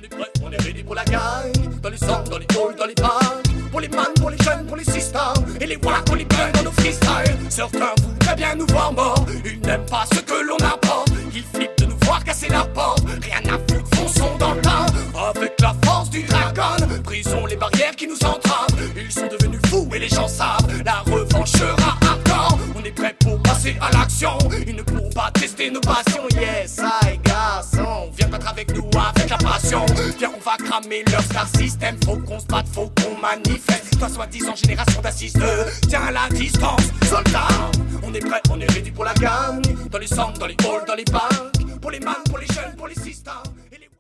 On est prêt, on est ready pour la gagne. Dans les sangs, dans les halls, dans les bars. Pour les man, pour les jeunes, pour les sisters. Et les voilà qu'on les plein dans nos freestyles. Certains voudraient bien nous voir morts. Ils n'aiment pas ce que l'on apporte. Ils flippent de nous voir casser la porte. Rien à foutre, fonçons dans le tas. Avec la force du dragon, brisons les barrières qui nous entravent. Ils sont devenus fous et les gens savent. La revanche sera hardcore. On est prêt pour passer à l'action. Ils ne pourront pas tester nos passions. Yes, I garçon, viens battre avec nous avec la passion. Viens, on va cramer leur star system. Faut qu'on se batte, faut qu'on manifeste. Toi soi-disant génération d'assisteux, tiens à la distance, soldat. On est prêt, on est ready pour la gagne. Dans les sangs, dans les halls, dans les banques. Pour les man, pour les jeunes, pour les sisters.